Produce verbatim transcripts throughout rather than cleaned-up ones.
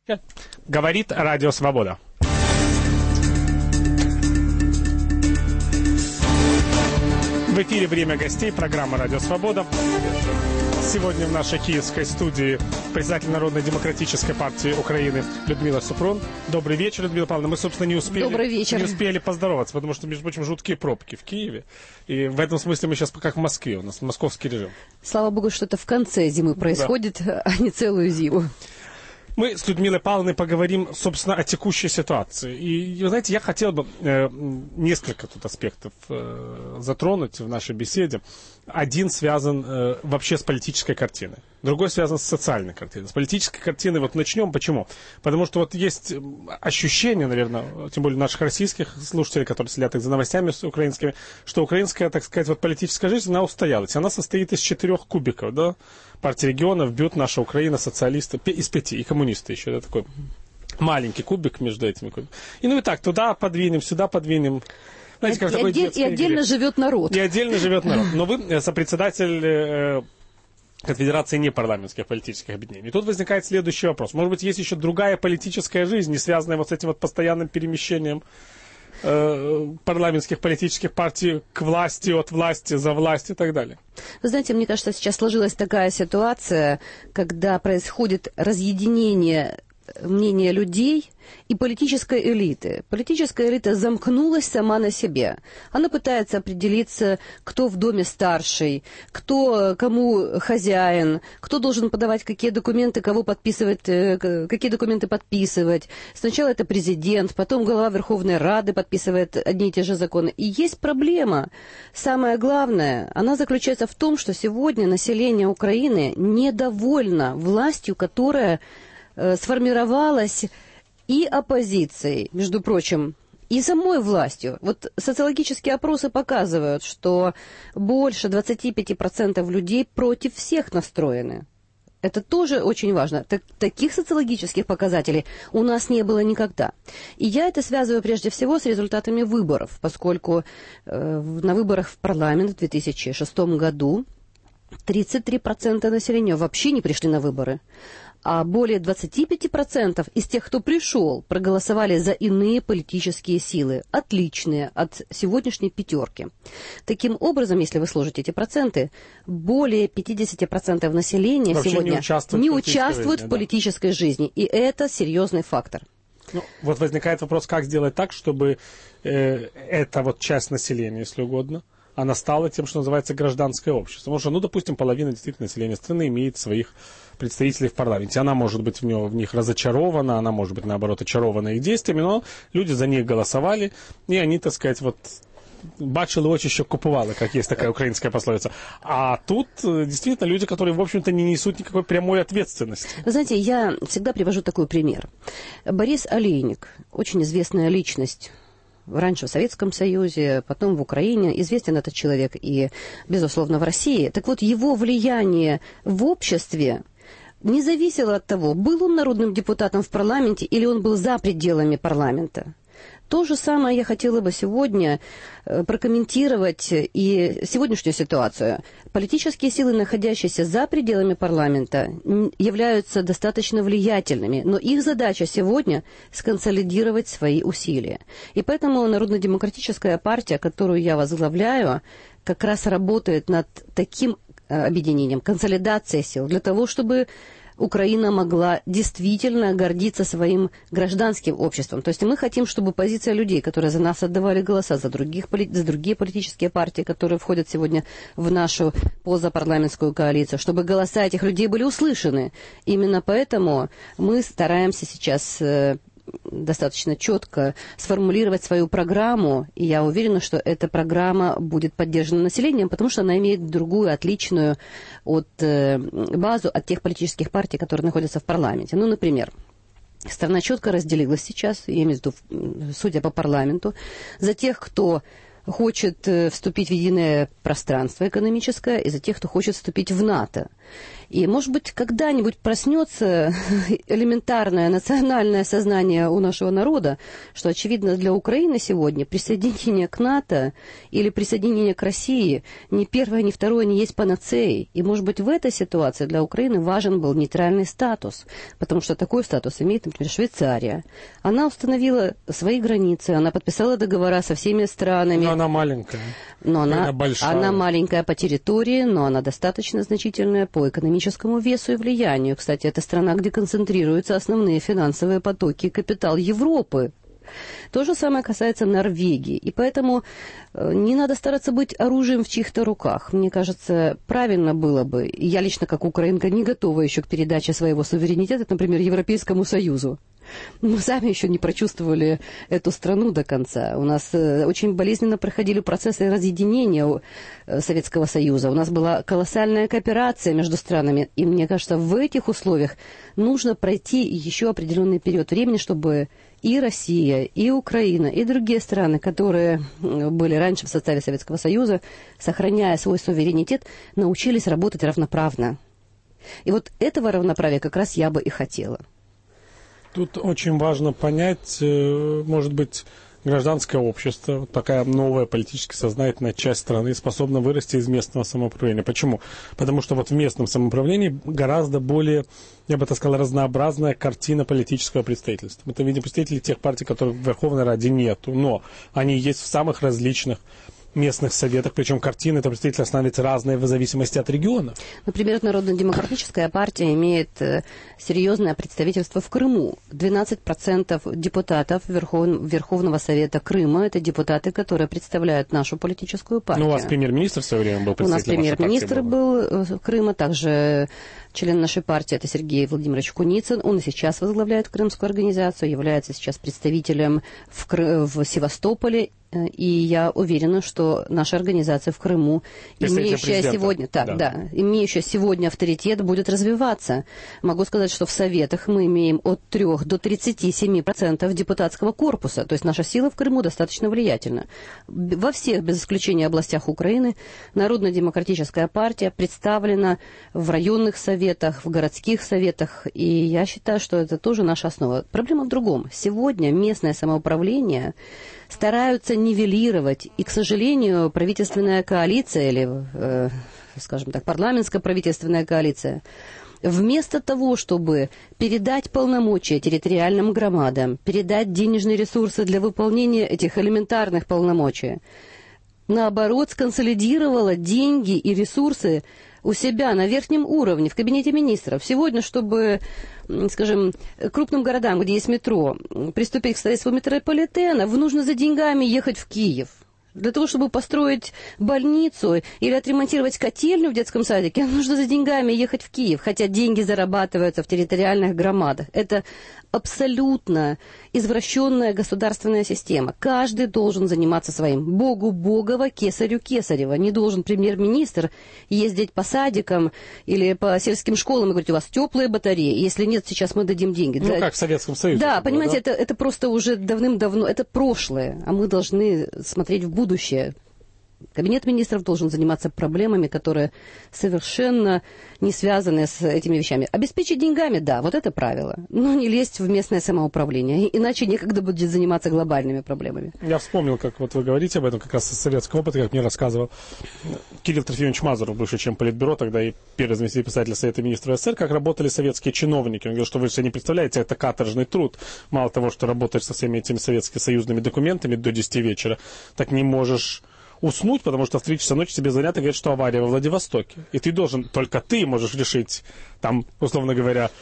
Говорит Радио Свобода. В эфире «Время гостей», программа «Радио Свобода». Сегодня в нашей киевской студии председатель Народной демократической партии Украины Людмила Супрун. Добрый вечер, Людмила Павловна. Мы, собственно, не успели, Добрый вечер. не успели поздороваться, потому что, между прочим, жуткие пробки в Киеве. И в этом смысле мы сейчас как в Москве, у нас московский режим. Слава богу, что это в конце зимы происходит, да, а не целую зиму. Мы с Людмилой Павловной поговорим, собственно, о текущей ситуации. И, вы знаете, я хотел бы э, несколько тут аспектов э, затронуть в нашей беседе. Один связан э, вообще с политической картиной, другой связан с социальной картиной. С политической картиной вот начнем. Почему? Потому что вот есть ощущение, наверное, тем более наших российских слушателей, которые следят за новостями украинскими, что украинская, так сказать, вот политическая жизнь, она устоялась. Она состоит из четырех кубиков, да? Партия регионов, БЮТ, наша Украина, социалисты, из пяти, и коммунисты еще, да, такой маленький кубик между этими кубиками. И ну и так, туда подвинем, сюда подвинем. Знаете, как и, такой отдель, и отдельно игре. живет народ. И отдельно живет народ. Но вы сопредседатель э, Конфедерации непарламентских политических объединений. И тут возникает следующий вопрос. Может быть, есть еще другая политическая жизнь, не связанная вот с этим вот постоянным перемещением э, парламентских политических партий к власти, от власти, за власть и так далее. Вы знаете, мне кажется, сейчас сложилась такая ситуация, когда происходит разъединение мнения людей и политической элиты. Политическая элита замкнулась сама на себе. Она пытается определиться, кто в доме старший, кто кому хозяин, кто должен подавать какие документы, кого подписывать, какие документы подписывать. Сначала это президент, потом глава Верховной Рады подписывает одни и те же законы. И есть проблема. Самое главное, она заключается в том, что сегодня население Украины недовольно властью, которая сформировалась и оппозицией, между прочим, и самой властью. Вот социологические опросы показывают, что больше двадцать пять процентов людей против всех настроены. Это тоже очень важно. Так, таких социологических показателей у нас не было никогда. И я это связываю прежде всего с результатами выборов, поскольку э, на выборах в парламент в две тысячи шестом году тридцать три процента населения вообще не пришли на выборы. А более двадцать пять процентов из тех, кто пришел, проголосовали за иные политические силы, отличные от сегодняшней пятерки. Таким образом, если вы сложите эти проценты, более пятьдесят процентов населения вообще сегодня не участвует, не в, участвует жизни, в политической да. жизни. И это серьезный фактор. Ну, вот возникает вопрос, как сделать так, чтобы э, эта вот часть населения, если угодно, она стала тем, что называется гражданское общество. Потому что, ну, допустим, половина действительно населения страны имеет своих представителей в парламенте. Она может быть в, него, в них разочарована, она может быть, наоборот, очарована их действиями, но люди за них голосовали, и они, так сказать, вот бачили очи, що купували, как есть такая украинская пословица. А тут действительно люди, которые, в общем-то, не несут никакой прямой ответственности. Вы знаете, я всегда привожу такой пример. Борис Олейник, очень известная личность, раньше в Советском Союзе, потом в Украине. Известен этот человек и, безусловно, в России. Так вот, его влияние в обществе не зависело от того, был он народным депутатом в парламенте или он был за пределами парламента. То же самое я хотела бы сегодня прокомментировать и сегодняшнюю ситуацию. Политические силы, находящиеся за пределами парламента, являются достаточно влиятельными, но их задача сегодня сконсолидировать свои усилия. И поэтому Народно-демократическая партия, которую я возглавляю, как раз работает над таким объединением, консолидацией сил, для того, чтобы Украина могла действительно гордиться своим гражданским обществом. То есть мы хотим, чтобы позиция людей, которые за нас отдавали голоса, за, других, за другие политические партии, которые входят сегодня в нашу позапарламентскую коалицию, чтобы голоса этих людей были услышаны. Именно поэтому мы стараемся сейчас достаточно четко сформулировать свою программу, и я уверена, что эта программа будет поддержана населением, потому что она имеет другую, отличную от, э, базу от тех политических партий, которые находятся в парламенте. Ну, например, страна четко разделилась сейчас, я имею в виду, судя по парламенту, за тех, кто хочет вступить в единое пространство экономическое, и за тех, кто хочет вступить в НАТО. И, может быть, когда-нибудь проснется элементарное национальное сознание у нашего народа, что, очевидно, для Украины сегодня присоединение к НАТО или присоединение к России ни первое, ни второе не есть панацеей. И, может быть, в этой ситуации для Украины важен был нейтральный статус, потому что такой статус имеет, например, Швейцария. Она установила свои границы, она подписала договора со всеми странами. Но она маленькая. Но она, она большая. Она маленькая по территории, но она достаточно значительная по экономическому весу и влиянию. Кстати, это страна, где концентрируются основные финансовые потоки и капитал Европы. То же самое касается Норвегии. И поэтому не надо стараться быть оружием в чьих-то руках. Мне кажется, правильно было бы, и я лично как украинка не готова еще к передаче своего суверенитета, например, Европейскому Союзу. Мы сами еще не прочувствовали эту страну до конца. У нас очень болезненно проходили процессы разъединения Советского Союза. У нас была колоссальная кооперация между странами. И мне кажется, в этих условиях нужно пройти еще определенный период времени, чтобы и Россия, и Украина, и другие страны, которые были раньше в составе Советского Союза, сохраняя свой суверенитет, научились работать равноправно. И вот этого равноправия как раз я бы и хотела. Тут очень важно понять, может быть, гражданское общество, вот такая новая политически сознательная часть страны способна вырасти из местного самоуправления. Почему? Потому что вот в местном самоуправлении гораздо более, я бы так сказал, разнообразная картина политического представительства. Мы-то видим представителей тех партий, которых в Верховной Раде нету, но они есть в самых различных местных советах, причем картины это представительство становится разные в зависимости от региона. Например, Народно-демократическая партия имеет серьезное представительство в Крыму. двенадцать процентов депутатов Верхов... Верховного Совета Крыма – это депутаты, которые представляют нашу политическую партию. Ну, у вас премьер-министр в свое время был представителем. У нас премьер-министр был Крыма, также член нашей партии – это Сергей Владимирович Куницын. Он и сейчас возглавляет Крымскую организацию, является сейчас представителем в, Кры... в Севастополе. И я уверена, что наша организация в Крыму, имеющая сегодня, так, да. Да, имеющая сегодня авторитет, будет развиваться. Могу сказать, что в Советах мы имеем от трёх до тридцати семи процентов депутатского корпуса. То есть наша сила в Крыму достаточно влиятельна. Во всех, без исключения, областях Украины Народно-демократическая партия представлена в районных советах, в городских советах. И я считаю, что это тоже наша основа. Проблема в другом. Сегодня местное самоуправление стараются нивелировать, и, к сожалению, правительственная коалиция, или, э, скажем так, парламентская правительственная коалиция, вместо того, чтобы передать полномочия территориальным громадам, передать денежные ресурсы для выполнения этих элементарных полномочий, наоборот, сконсолидировала деньги и ресурсы у себя на верхнем уровне, в кабинете министров. Сегодня, чтобы, скажем, крупным городам, где есть метро, приступить к строительству метрополитена, нужно за деньгами ехать в Киев. Для того, чтобы построить больницу или отремонтировать котельню в детском садике, нужно за деньгами ехать в Киев, хотя деньги зарабатываются в территориальных громадах. Это абсолютно извращенная государственная система. Каждый должен заниматься своим. Богу Богова, кесарю Кесарева. Не должен премьер-министр ездить по садикам или по сельским школам и говорить, у вас теплые батареи, если нет, сейчас мы дадим деньги. Ну, как в Советском Союзе. Да, было, понимаете, да? Это, это просто уже давным-давно, это прошлое, а мы должны смотреть в будущее. Кабинет министров должен заниматься проблемами, которые совершенно не связаны с этими вещами. Обеспечить деньгами, да, вот это правило. Но не лезть в местное самоуправление, иначе некогда будет заниматься глобальными проблемами. Я вспомнил, как вот вы говорите об этом, как раз из советского опыта, как мне рассказывал Кирилл Трофимович Мазуров, бывший член Политбюро, тогда и первый заместитель председателя Совета министров СССР, как работали советские чиновники. Он говорил, что вы себе не представляете, это каторжный труд. Мало того, что работаешь со всеми этими советскими союзными документами до десяти вечера, так не можешь уснуть, потому что в три часа ночи тебе звонят и говорят, что авария во Владивостоке. И ты должен, только ты можешь решить, там, условно говоря,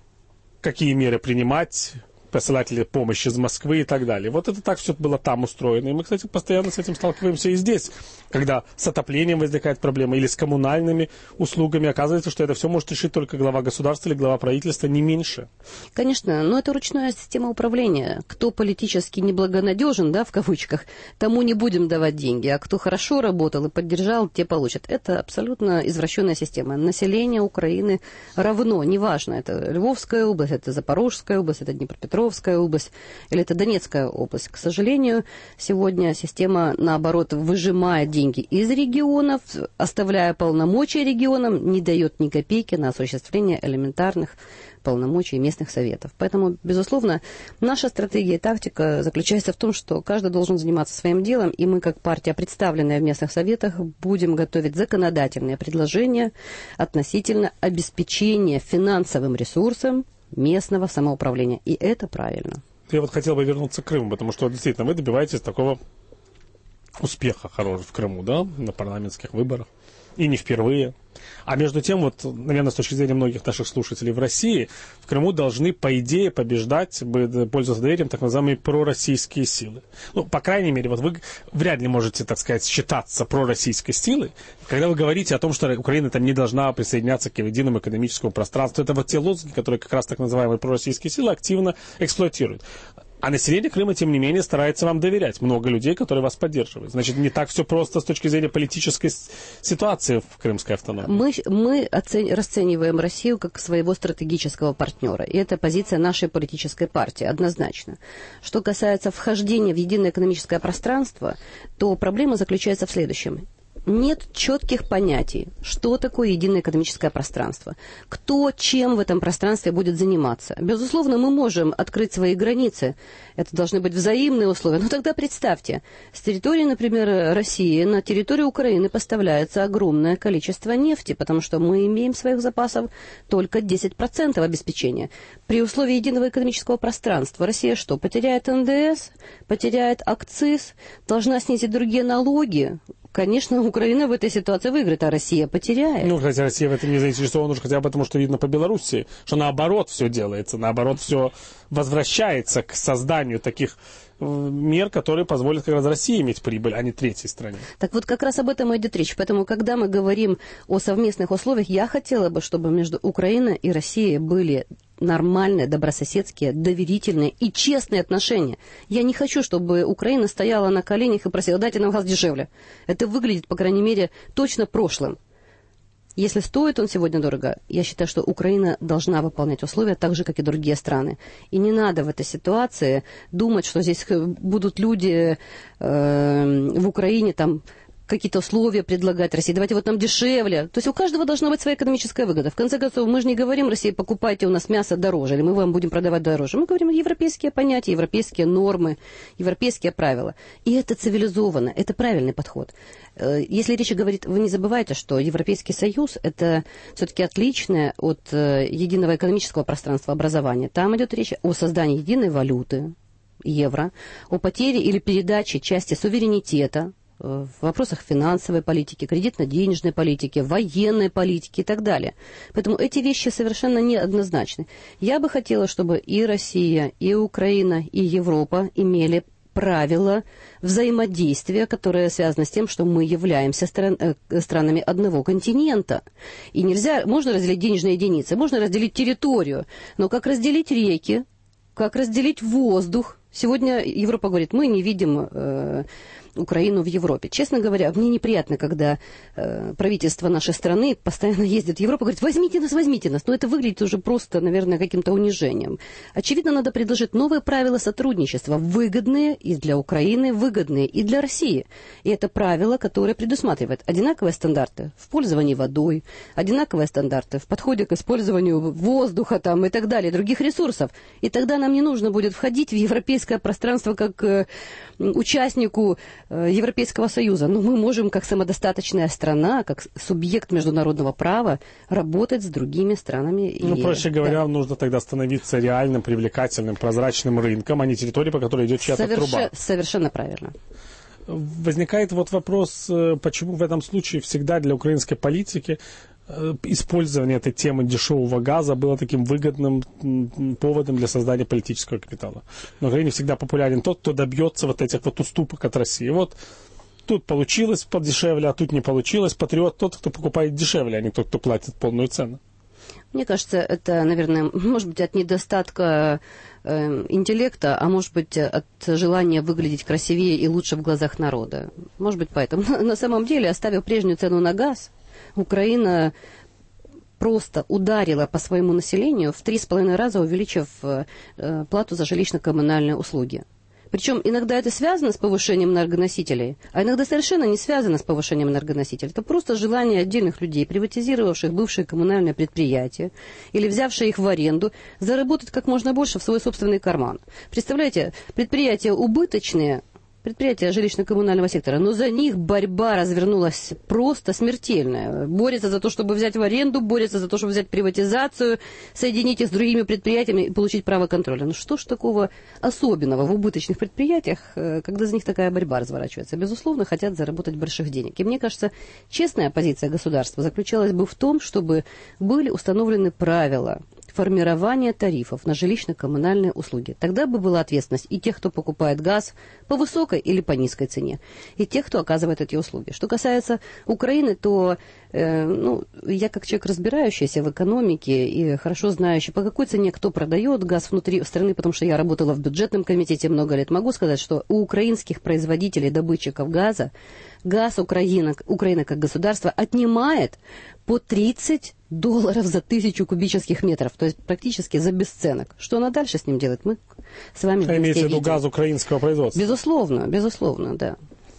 какие меры принимать, посылать ли помощь из Москвы и так далее. Вот это так все было там устроено. И мы, кстати, постоянно с этим сталкиваемся и здесь, когда с отоплением возникает проблема или с коммунальными услугами. Оказывается, что это все может решить только глава государства или глава правительства, не меньше. Конечно, но это ручная система управления. Кто политически неблагонадежен, да, в кавычках, тому не будем давать деньги, а кто хорошо работал и поддержал, те получат. Это абсолютно извращенная система. Население Украины равно, неважно, это Львовская область, это Запорожская область, это Днепропетровская Днепропетровская область, или это Донецкая область. К сожалению, сегодня система, наоборот, выжимает деньги из регионов, оставляя полномочия регионам, не дает ни копейки на осуществление элементарных полномочий местных советов. Поэтому, безусловно, наша стратегия и тактика заключается в том, что каждый должен заниматься своим делом, и мы, как партия, представленная в местных советах, будем готовить законодательные предложения относительно обеспечения финансовым ресурсом местного самоуправления. И это правильно. Я вот хотел бы вернуться к Крыму, потому что действительно вы добиваетесь такого успеха хорошего в Крыму, да, на парламентских выборах. И не впервые. А между тем, вот, наверное, с точки зрения многих наших слушателей в России, в Крыму должны, по идее, побеждать, пользоваться доверием, так называемые пророссийские силы. Ну, по крайней мере, вот вы вряд ли можете, так сказать, считаться пророссийской силой, когда вы говорите о том, что Украина там не должна присоединяться к единому экономическому пространству. Это вот те лозунги, которые как раз так называемые пророссийские силы активно эксплуатируют. А население Крыма, тем не менее, старается вам доверять. Много людей, которые вас поддерживают. Значит, не так все просто с точки зрения политической ситуации в Крымской автономии. Мы, мы оцени, расцениваем Россию как своего стратегического партнера. И это позиция нашей политической партии, однозначно. Что касается вхождения в единое экономическое пространство, то проблема заключается в следующем. Нет четких понятий, что такое единое экономическое пространство, кто чем в этом пространстве будет заниматься. Безусловно, мы можем открыть свои границы, это должны быть взаимные условия. Но тогда представьте, с территории, например, России на территорию Украины поставляется огромное количество нефти, потому что мы имеем своих запасов только десять процентов обеспечения. При условии единого экономического пространства Россия что, потеряет эн дэ эс, потеряет акциз, должна снизить другие налоги? Конечно, Украина в этой ситуации выиграет, а Россия потеряет. Ну, хотя Россия в этом не заинтересована уже хотя бы потому, что видно по Белоруссии, что наоборот все делается, наоборот все возвращается к созданию таких мер, которые позволят как раз России иметь прибыль, а не третьей стране. Так вот, как раз об этом и идет речь. Поэтому, когда мы говорим о совместных условиях, я хотела бы, чтобы между Украиной и Россией были нормальные, добрососедские, доверительные и честные отношения. Я не хочу, чтобы Украина стояла на коленях и просила: дайте нам газ дешевле. Это выглядит, по крайней мере, точно прошлым. Если стоит он сегодня дорого, я считаю, что Украина должна выполнять условия так же, как и другие страны. И не надо в этой ситуации думать, что здесь будут люди э, в Украине там какие-то условия предлагать России. Давайте вот нам дешевле. То есть у каждого должна быть своя экономическая выгода. В конце концов, мы же не говорим России: покупайте у нас мясо дороже, или мы вам будем продавать дороже. Мы говорим европейские понятия, европейские нормы, европейские правила. И это цивилизованно, это правильный подход. Если речь говорит, вы не забывайте, что Европейский Союз – это все-таки отличное от единого экономического пространства образования. Там идет речь о создании единой валюты, евро, о потере или передаче части суверенитета в вопросах финансовой политики, кредитно-денежной политики, военной политики и так далее. Поэтому эти вещи совершенно неоднозначны. Я бы хотела, чтобы и Россия, и Украина, и Европа имели правила взаимодействия, которые связаны с тем, что мы являемся стран, э, странами одного континента. И нельзя, можно разделить денежные единицы, можно разделить территорию, но как разделить реки, как разделить воздух? Сегодня Европа говорит: мы не видим э, Украину в Европе. Честно говоря, мне неприятно, когда э, правительство нашей страны постоянно ездит в Европу и говорит: возьмите нас, возьмите нас. Но это выглядит уже просто, наверное, каким-то унижением. Очевидно, надо предложить новые правила сотрудничества, выгодные и для Украины, выгодные и для России. И это правила, которые предусматривают одинаковые стандарты в пользовании водой, одинаковые стандарты в подходе к использованию воздуха там, и так далее, других ресурсов. И тогда нам не нужно будет входить в европейское пространство как э, участнику Европейского Союза. Но мы можем, как самодостаточная страна, как субъект международного права, работать с другими странами. Ну, и... проще говоря, да. нужно тогда становиться реальным, привлекательным, прозрачным рынком, а не территорией, по которой идет чья-то Соверш... труба. Совершенно правильно. Возникает вот вопрос, почему в этом случае всегда для украинской политики использование этой темы дешевого газа было таким выгодным поводом для создания политического капитала. На Украине всегда популярен тот, кто добьется вот этих вот уступок от России. Вот тут получилось подешевле, а тут не получилось. Патриот тот, кто покупает дешевле, а не тот, кто платит полную цену. Мне кажется, это, наверное, может быть, от недостатка э, интеллекта, а может быть, от желания выглядеть красивее и лучше в глазах народа. Может быть, поэтому. На самом деле, оставив прежнюю цену на газ, Украина просто ударила по своему населению в три с половиной раза, увеличив э, плату за жилищно-коммунальные услуги. Причем иногда это связано с повышением энергоносителей, а иногда совершенно не связано с повышением энергоносителей. Это просто желание отдельных людей, приватизировавших бывшие коммунальные предприятия или взявшие их в аренду, заработать как можно больше в свой собственный карман. Представляете, предприятия убыточные, предприятия жилищно-коммунального сектора, но за них борьба развернулась просто смертельная. Борются за то, чтобы взять в аренду, борются за то, чтобы взять приватизацию, соединить их с другими предприятиями и получить право контроля. Ну что ж такого особенного в убыточных предприятиях, когда за них такая борьба разворачивается? Безусловно, хотят заработать больших денег. И мне кажется, честная позиция государства заключалась бы в том, чтобы были установлены правила формирования тарифов на жилищно-коммунальные услуги. Тогда бы была ответственность и тех, кто покупает газ по высокой или по низкой цене, и тех, кто оказывает эти услуги. Что касается Украины, то э, ну, я как человек, разбирающийся в экономике и хорошо знающий, по какой цене кто продает газ внутри страны, потому что я работала в бюджетном комитете много лет, могу сказать, что у украинских производителей, добытчиков газа, газ Украина, Украина как государство отнимает по тридцать долларов за тысячу кубических метров, то есть практически за бесценок. Что она дальше с ним делает, мы с вами вместе имеется в виду газ украинского производства? Безусловно, безусловно, да.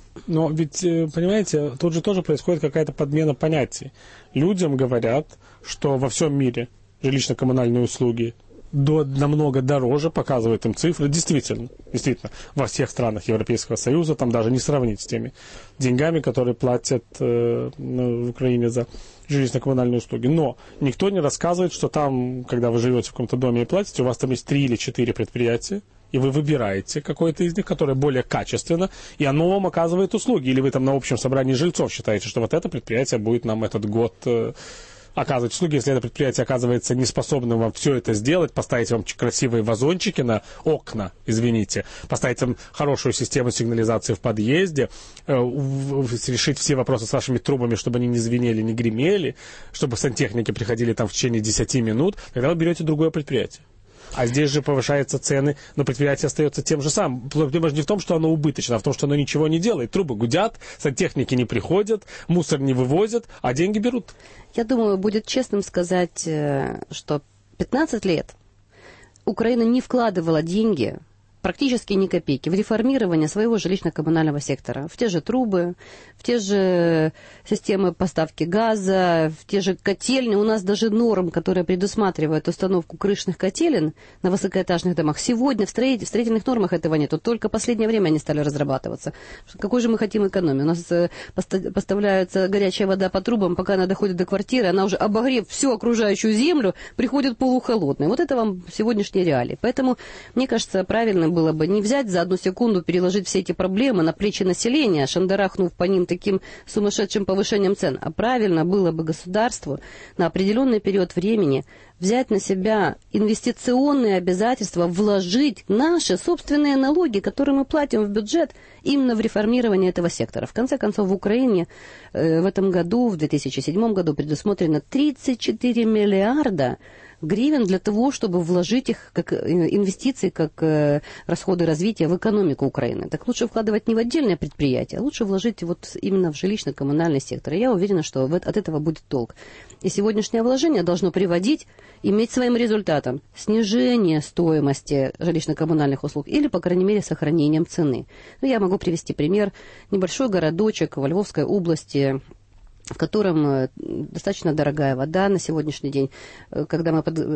Но ведь, понимаете, тут же тоже происходит какая-то подмена понятий. Людям говорят, что во всем мире жилищно-коммунальные услуги до, намного дороже, показывают им цифры. Действительно, действительно, во всех странах Европейского Союза там даже не сравнить с теми деньгами, которые платят э, в Украине за жилищно-коммунальные услуги. Но никто не рассказывает, что там, когда вы живете в каком-то доме и платите, у вас там есть три или четыре предприятия, и вы выбираете какое-то из них, которое более качественно, и оно вам оказывает услуги. Или вы там на общем собрании жильцов считаете, что вот это предприятие будет нам этот год э, оказывать услуги. Если это предприятие оказывается неспособным вам все это сделать, поставить вам красивые вазончики на окна, извините, поставить вам хорошую систему сигнализации в подъезде, э, решить все вопросы с вашими трубами, чтобы они не звенели, не гремели, чтобы сантехники приходили там в течение десяти минут, тогда вы берете другое предприятие. А здесь же повышаются цены, но предприятие остается тем же самым. Проблема же не в том, что оно убыточно, а в том, что оно ничего не делает. Трубы гудят, сантехники не приходят, мусор не вывозят, а деньги берут. Я думаю, будет честным сказать, что пятнадцать лет Украина не вкладывала деньги, практически ни копейки, в реформирование своего жилищно-коммунального сектора. В те же трубы, в те же системы поставки газа, в те же котельни. У нас даже норм, которая предусматривает установку крышных котелен на высокоэтажных домах, сегодня в, строитель, в строительных нормах этого нет. Только в последнее время они стали разрабатываться. Какой же мы хотим экономии? У нас поставляется горячая вода по трубам, пока она доходит до квартиры, она уже, обогрев всю окружающую землю, приходит полухолодной. Вот это вам сегодняшние реалии. Поэтому, мне кажется, правильно было бы не взять за одну секунду, переложить все эти проблемы на плечи населения, шандарахнув по ним таким сумасшедшим повышением цен, а правильно было бы государству на определенный период времени взять на себя инвестиционные обязательства, вложить наши собственные налоги, которые мы платим в бюджет, именно в реформирование этого сектора. В конце концов, в Украине э, в этом году, в две тысячи седьмом году, предусмотрено тридцать четыре миллиарда гривен для того, чтобы вложить их как инвестиции, как э, расходы развития в экономику Украины. Так лучше вкладывать не в отдельное предприятие, а лучше вложить вот именно в жилищно-коммунальный сектор. И я уверена, что в, от этого будет толк. И сегодняшнее вложение должно приводить, иметь своим результатом снижение стоимости жилищно-коммунальных услуг или, по крайней мере, сохранением цены. Ну, я могу привести пример. Небольшой городочек во Львовской области, в котором достаточно дорогая вода на сегодняшний день. Когда мы под,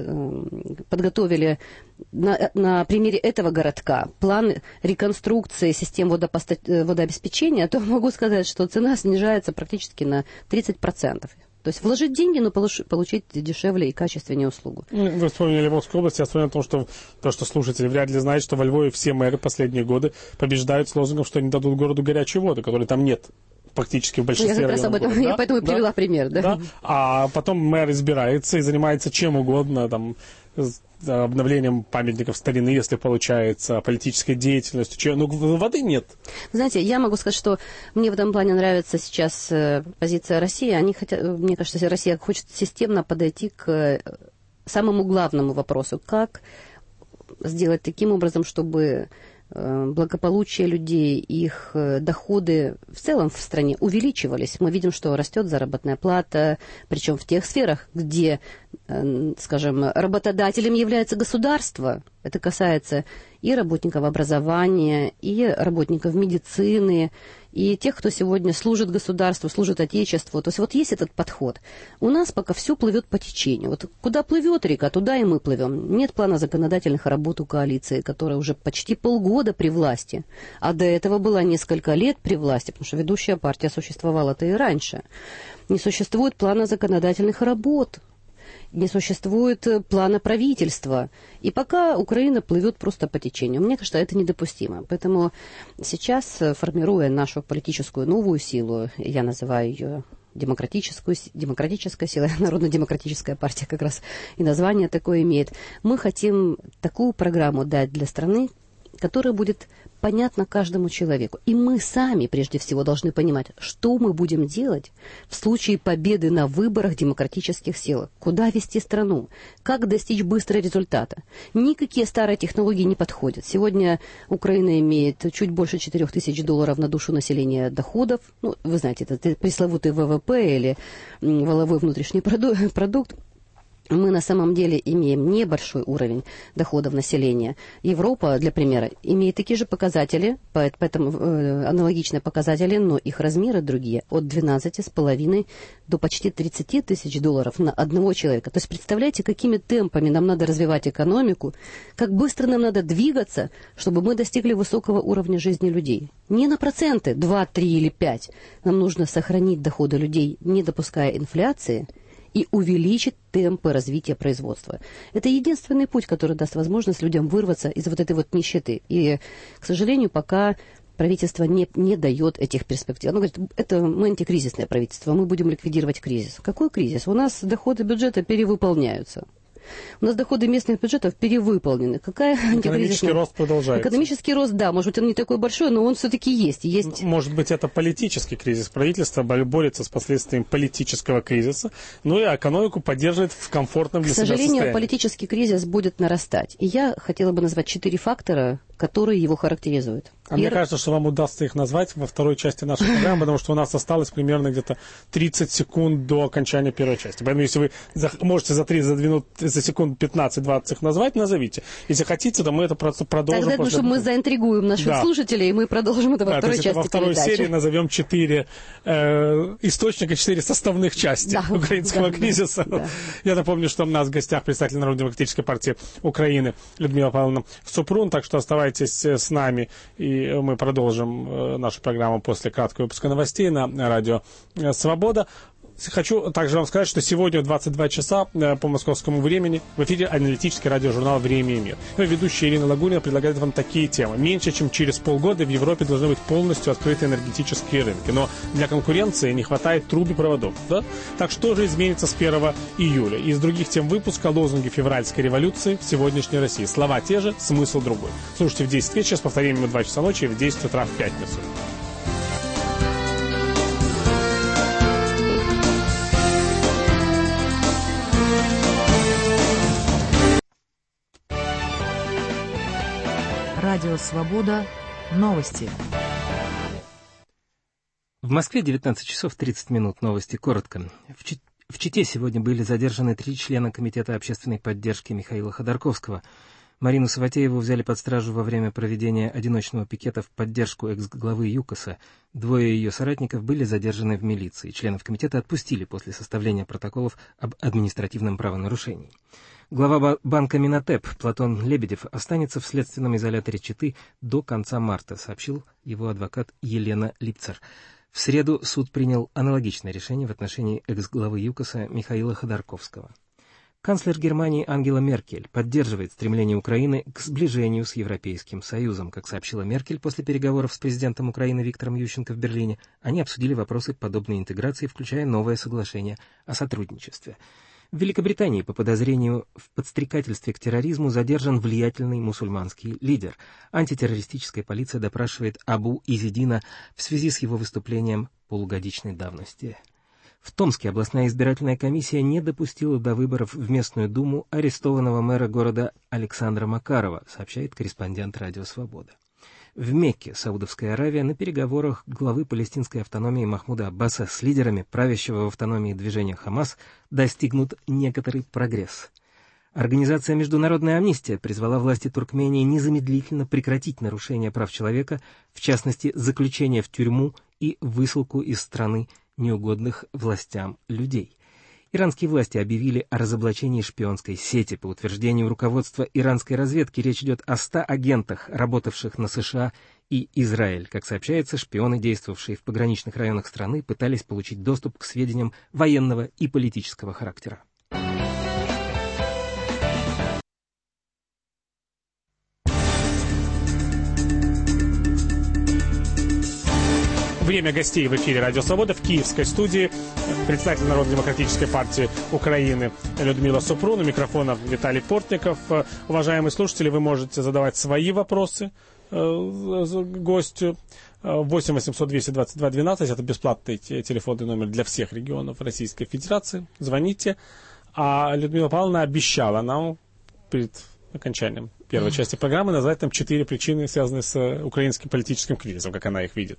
подготовили на, на примере этого городка план реконструкции систем водопоста, водообеспечения, то могу сказать, что цена снижается практически на тридцать процентов. То есть вложить деньги, но получить дешевле и качественнее услугу. Вы вспомнили Львовскую область, я вспомнил о том, что, то, что слушатели вряд ли знают, что во Львове все мэры последние годы побеждают с лозунгом, что они дадут городу горячую воду, которой там нет. Практически в большинстве я как раз об этом, города, я да? поэтому и привела да? пример, да? да? А потом мэр избирается и занимается чем угодно, там, обновлением памятников старины, если получается, политической деятельностью. Чем... Ну, воды нет. Знаете, я могу сказать, что мне в этом плане нравится сейчас позиция России. Они хотят, мне кажется, Россия хочет системно подойти к самому главному вопросу. Как сделать таким образом, чтобы благополучие людей, их доходы в целом в стране увеличивались. Мы видим, что растет заработная плата, причем в тех сферах, где, скажем, работодателем является государство. Это касается и работников образования, и работников медицины, и тех, кто сегодня служит государству, служит Отечеству. То есть вот есть этот подход. У нас пока все плывет по течению. Вот куда плывет река, туда и мы плывем. Нет плана законодательных работ у коалиции, которая уже почти полгода при власти. А до этого была несколько лет при власти, потому что ведущая партия существовала-то и раньше. Не существует плана законодательных работ. Не существует плана правительства. И пока Украина плывет просто по течению. Мне кажется, это недопустимо. Поэтому сейчас, формируя нашу политическую новую силу, я называю ее демократическую, демократическая сила, Народно-демократическая партия как раз и название такое имеет, мы хотим такую программу дать для страны, которая будет понятна каждому человеку. И мы сами, прежде всего, должны понимать, что мы будем делать в случае победы на выборах демократических сил. Куда вести страну? Как достичь быстрого результата? Никакие старые технологии не подходят. Сегодня Украина имеет чуть больше четырех тысяч долларов на душу населения доходов. Ну, вы знаете, это пресловутый вэ вэ пэ или валовой внутренний продукт. Мы на самом деле имеем небольшой уровень доходов населения. Европа, для примера, имеет такие же показатели, поэтому э, аналогичные показатели, но их размеры другие, от двенадцати с половиной до почти тридцати тысяч долларов на одного человека. То есть представляете, какими темпами нам надо развивать экономику, как быстро нам надо двигаться, чтобы мы достигли высокого уровня жизни людей. Не на проценты, два, три или пять. Нам нужно сохранить доходы людей, не допуская инфляции, и увеличить темпы развития производства. Это единственный путь, который даст возможность людям вырваться из вот этой вот нищеты. И, к сожалению, пока правительство не, не дает этих перспектив. Оно говорит, это мы антикризисное правительство, мы будем ликвидировать кризис. Какой кризис? У нас доходы бюджета перевыполняются. У нас доходы местных бюджетов перевыполнены. Какая экономический рост продолжается. Экономический рост, да, может быть, он не такой большой, но он все-таки есть. есть. Может быть, это политический кризис. Правительство борется с последствиями политического кризиса, ну и экономику поддерживает в комфортном для себя состоянии. К сожалению, политический кризис будет нарастать. И я хотела бы назвать четыре фактора, которые его характеризуют. А Пер... мне кажется, что вам удастся их назвать во второй части нашей программы, потому что у нас осталось примерно где-то тридцать секунд до окончания первой части. Поэтому, если вы можете за тридцать минут, за секунд пятнадцать-двадцать их назвать, назовите. Если хотите, то мы это продолжим. Тогда, после... что мы заинтригуем наших да. слушателей, и мы продолжим это во да, второй части во второй передачи. серии назовем четыре э, источника, четыре составных части да, украинского да, кризиса. Да, да. Я напомню, что у нас в гостях представитель Народно-демократической партии Украины Людмила Павловна Супрун, так что оставайтесь с нами, и мы продолжим нашу программу после краткого выпуска новостей на радио «Свобода». Хочу также вам сказать, что сегодня в двадцать два часа по московскому времени в эфире аналитический радиожурнал «Время и мир». Ведущая Ирина Лагунина предлагает вам такие темы. Меньше чем через полгода в Европе должны быть полностью открыты энергетические рынки. Но для конкуренции не хватает труб и проводов. Да? Так что же изменится с первого июля? Из других тем выпуска лозунги февральской революции в сегодняшней России. Слова те же, смысл другой. Слушайте в десять вечера, с повторением в два часа ночи и в десять утра в пятницу. Радио «Свобода». Новости. В Москве девятнадцать часов тридцать минут. Новости коротко. В, Чит... в Чите сегодня были задержаны три члена Комитета общественной поддержки Михаила Ходорковского. Марину Саватееву взяли под стражу во время проведения одиночного пикета в поддержку экс-главы ЮКОСа. Двое ее соратников были задержаны в милиции. Членов комитета отпустили после составления протоколов об административном правонарушении. Глава банка Минотеп Платон Лебедев останется в следственном изоляторе Читы до конца марта, сообщил его адвокат Елена Липцер. В среду суд принял аналогичное решение в отношении экс-главы ЮКОСа Михаила Ходорковского. Канцлер Германии Ангела Меркель поддерживает стремление Украины к сближению с Европейским Союзом. Как сообщила Меркель после переговоров с президентом Украины Виктором Ющенко в Берлине, они обсудили вопросы подобной интеграции, включая новое соглашение о сотрудничестве. В Великобритании по подозрению в подстрекательстве к терроризму задержан влиятельный мусульманский лидер. Антитеррористическая полиция допрашивает Абу Изидина в связи с его выступлением полугодичной давности. В Томске областная избирательная комиссия не допустила до выборов в местную думу арестованного мэра города Александра Макарова, сообщает корреспондент «Радио Свобода». В Мекке, Саудовская Аравия, на переговорах главы палестинской автономии Махмуда Аббаса с лидерами правящего в автономии движения Хамас достигнут некоторый прогресс. Организация «Международная амнистия» призвала власти Туркмении незамедлительно прекратить нарушения прав человека, в частности, заключение в тюрьму и высылку из страны неугодных властям людей. Иранские власти объявили о разоблачении шпионской сети. По утверждению руководства иранской разведки, речь идет о ста агентах, работавших на США и Израиль. Как сообщается, шпионы, действовавшие в пограничных районах страны, пытались получить доступ к сведениям военного и политического характера. Время гостей в эфире «Радио Свобода» в Киевской студии. Председатель Народно-демократической партии Украины Людмила Супрун, у микрофона Виталий Портников. Уважаемые слушатели, вы можете задавать свои вопросы гостю. восемь восемьсот двести двадцать два двенадцать, это бесплатный телефонный номер для всех регионов Российской Федерации. Звоните. А Людмила Павловна обещала нам перед окончанием первой части программы назвать нам четыре причины, связанные с украинским политическим кризисом, как она их видит.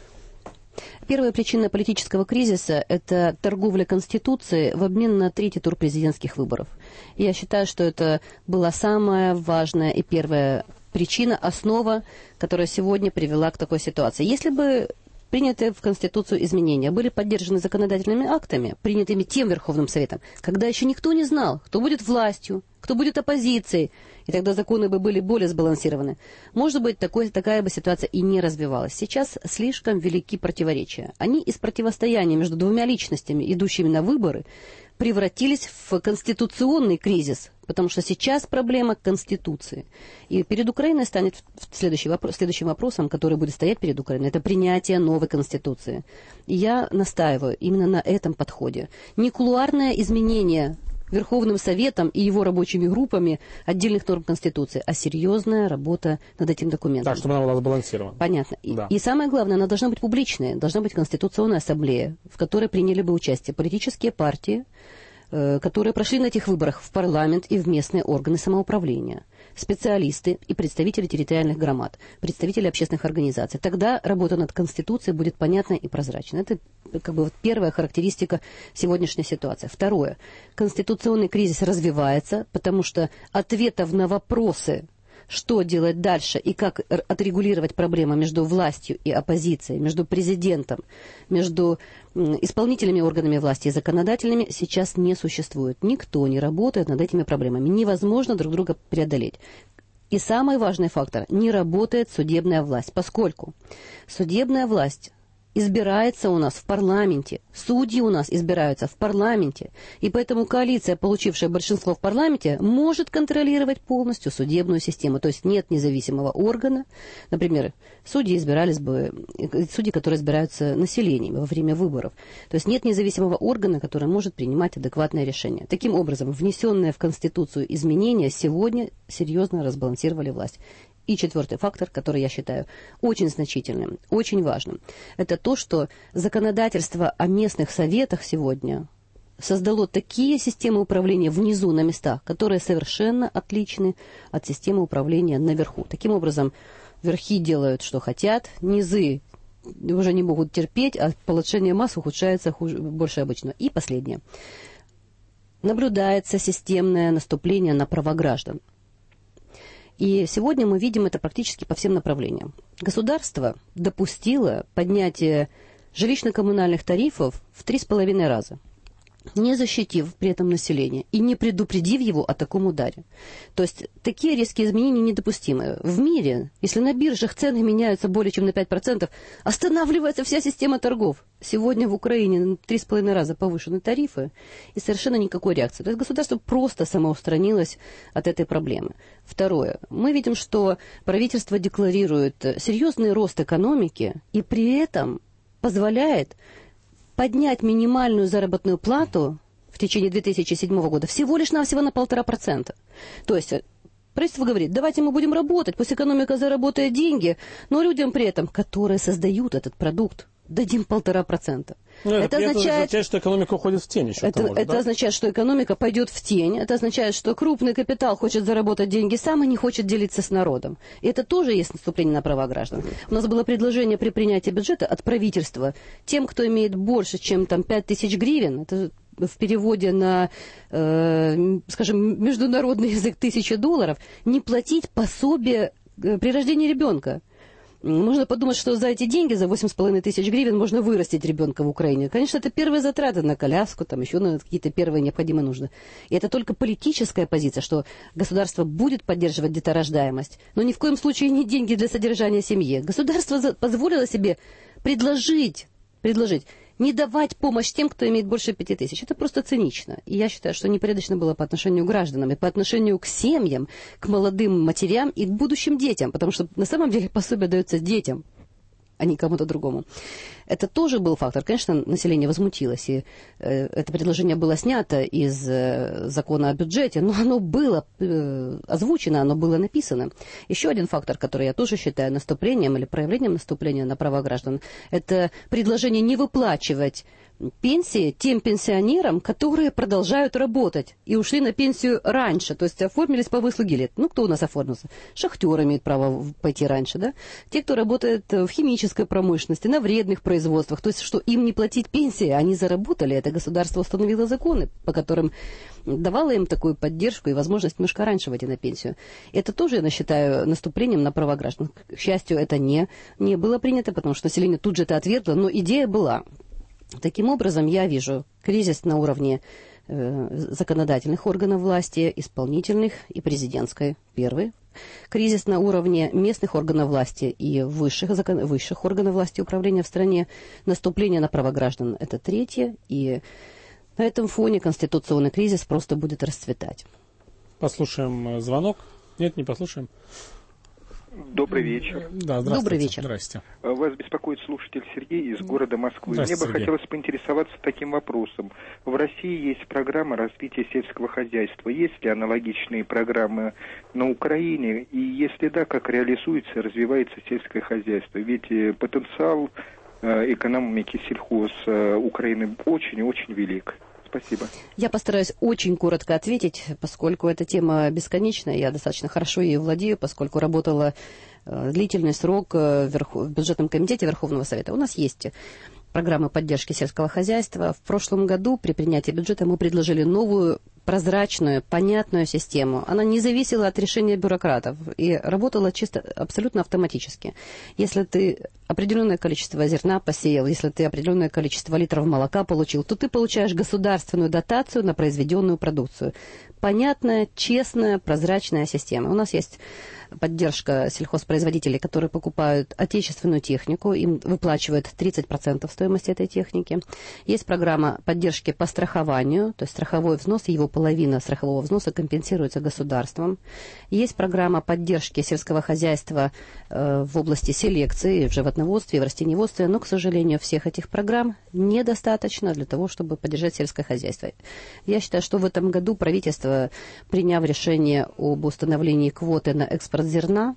Первая причина политического кризиса – это торговля Конституцией в обмен на третий тур президентских выборов. Я считаю, что это была самая важная и первая причина, основа, которая сегодня привела к такой ситуации. Если бы принятые в Конституцию изменения были поддержаны законодательными актами, принятыми тем Верховным Советом, когда еще никто не знал, кто будет властью, кто будет оппозицией, и тогда законы бы были более сбалансированы. Может быть, такой, такая бы ситуация и не развивалась. Сейчас слишком велики противоречия. Они из противостояния между двумя личностями, идущими на выборы, превратились в конституционный кризис, потому что сейчас проблема Конституции. И перед Украиной станет следующий вопрос, следующим вопросом, который будет стоять перед Украиной, это принятие новой Конституции. И я настаиваю именно на этом подходе. Не кулуарное изменение Верховным Советом и его рабочими группами отдельных норм Конституции, а серьезная работа над этим документом. Так, чтобы она была сбалансирована. Понятно. Да. И, и самое главное, она должна быть публичной. Должна быть Конституционная ассамблея, в которой приняли бы участие политические партии, э, которые прошли на этих выборах в парламент и в местные органы самоуправления, специалисты и представители территориальных громад, представители общественных организаций. Тогда работа над Конституцией будет понятной и прозрачной. Это как бы вот первая характеристика сегодняшней ситуации. Второе. Конституционный кризис развивается, потому что ответов на вопросы, что делать дальше и как отрегулировать проблемы между властью и оппозицией, между президентом, между исполнительными органами власти и законодательными, сейчас не существует. Никто не работает над этими проблемами. Невозможно друг друга преодолеть. И самый важный фактор – не работает судебная власть, поскольку судебная власть избирается у нас в парламенте, судьи у нас избираются в парламенте, и поэтому коалиция, получившая большинство в парламенте, может контролировать полностью судебную систему. То есть нет независимого органа. Например, судьи избирались бы, судьи, которые избираются населением во время выборов. То есть нет независимого органа, который может принимать адекватное решение. Таким образом, внесенные в Конституцию изменения сегодня серьезно разбалансировали власть. И четвертый фактор, который я считаю очень значительным, очень важным, это то, что законодательство о местных советах сегодня создало такие системы управления внизу на местах, которые совершенно отличны от системы управления наверху. Таким образом, верхи делают, что хотят, низы уже не могут терпеть, а положение масс ухудшается хуже, больше обычного. И последнее. Наблюдается системное наступление на права граждан. И сегодня мы видим это практически по всем направлениям. Государство допустило поднятие жилищно-коммунальных тарифов в три с половиной раза, не защитив при этом население и не предупредив его о таком ударе. То есть такие резкие изменения недопустимы. В мире, если на биржах цены меняются более чем на пять процентов, останавливается вся система торгов. Сегодня в Украине на три с половиной раза повышены тарифы и совершенно никакой реакции. То есть государство просто самоустранилось от этой проблемы. Второе. Мы видим, что правительство декларирует серьезный рост экономики и при этом позволяет поднять минимальную заработную плату в течение две тысячи седьмого года всего лишь навсего на полтора процента. То есть правительство говорит, давайте мы будем работать, пусть экономика заработает деньги, но людям при этом, которые создают этот продукт, дадим полтора процента. Ну, это, это, означает, это означает, что экономика уходит в тень еще. Это, тому же, это да? означает, что экономика пойдет в тень. Это означает, что крупный капитал хочет заработать деньги сам и не хочет делиться с народом. И это тоже есть наступление на права граждан. У нас было предложение при принятии бюджета от правительства тем, кто имеет больше, чем там пять тысяч гривен, это в переводе на, э, скажем, международный язык тысяча долларов, не платить пособие при рождении ребенка. Можно подумать, что за эти деньги, за восемь с половиной тысяч гривен, можно вырастить ребенка в Украине. Конечно, это первые затраты на коляску, там еще на какие-то первые необходимые нужды. И это только политическая позиция, что государство будет поддерживать деторождаемость, но ни в коем случае не деньги для содержания семьи. Государство позволило себе предложить, предложить не давать помощь тем, кто имеет больше пяти тысяч. Это просто цинично. И я считаю, что непорядочно было по отношению к гражданам и по отношению к семьям, к молодым матерям и к будущим детям. Потому что на самом деле пособие дается детям, а не кому-то другому. Это тоже был фактор. Конечно, население возмутилось, и э, это предложение было снято из э, закона о бюджете, но оно было э, озвучено, оно было написано. Еще один фактор, который я тоже считаю наступлением или проявлением наступления на права граждан, это предложение не выплачивать пенсии тем пенсионерам, которые продолжают работать и ушли на пенсию раньше, то есть оформились по выслуге лет. Ну, кто у нас оформился? Шахтер имеет право пойти раньше, да? Те, кто работает в химической промышленности, на вредных производствах, то есть, что им не платить пенсии, они заработали, это государство установило законы, по которым давало им такую поддержку и возможность немножко раньше выйти на пенсию. Это тоже, я считаю, наступлением на права граждан. К счастью, это не, не было принято, потому что население тут же это отвергло, но идея была. Таким образом, я вижу кризис на уровне э, законодательных органов власти, исполнительных и президентской, первый. Кризис на уровне местных органов власти и высших, закон, высших органов власти управления в стране. Наступление на права граждан – это третье. И на этом фоне конституционный кризис просто будет расцветать. Послушаем звонок. Нет, не послушаем. Добрый вечер. Да, здравствуйте. Добрый вечер. Здрасте. Вас беспокоит слушатель Сергей из города Москвы. Мне бы Сергей. хотелось поинтересоваться таким вопросом. В России есть программа развития сельского хозяйства. Есть ли аналогичные программы на Украине? И если да, как реализуется и развивается сельское хозяйство? Ведь потенциал экономики сельхоз Украины очень и очень велик. Спасибо. Я постараюсь очень коротко ответить, поскольку эта тема бесконечная, я достаточно хорошо ее владею, поскольку работала э, длительный срок э, в, Верх... в бюджетном комитете Верховного Совета. У нас есть программы поддержки сельского хозяйства. В прошлом году при принятии бюджета мы предложили новую прозрачную, понятную систему. Она не зависела от решения бюрократов и работала чисто абсолютно автоматически. Если ты определенное количество зерна посеял, если ты определенное количество литров молока получил, то ты получаешь государственную дотацию на произведенную продукцию. Понятная, честная, прозрачная система. У нас есть поддержка сельхозпроизводителей, которые покупают отечественную технику, им выплачивают тридцать процентов стоимости этой техники. Есть программа поддержки по страхованию, то есть страховой взнос, его половина страхового взноса компенсируется государством. Есть программа поддержки сельского хозяйства э, в области селекции, в животноводстве, в растениеводстве, но, к сожалению, всех этих программ недостаточно для того, чтобы поддержать сельское хозяйство. Я считаю, что в этом году правительство, приняв решение об установлении квоты на экспорт зерна,